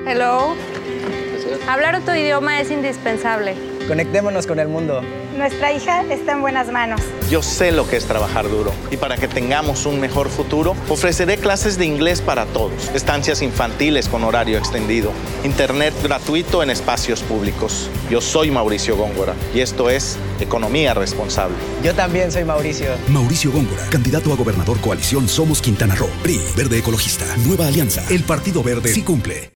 Hello. Hablar otro idioma es indispensable. Conectémonos con el mundo. Nuestra hija está en buenas manos. Yo sé lo que es trabajar duro y para que tengamos un mejor futuro, ofreceré clases de inglés para todos, estancias infantiles con horario extendido, internet gratuito en espacios públicos. Yo soy Mauricio Góngora y esto es Economía Responsable. Yo también soy Mauricio. Mauricio Góngora, candidato a gobernador coalición Somos Quintana Roo. PRI, Verde Ecologista, Nueva Alianza. El Partido Verde sí cumple.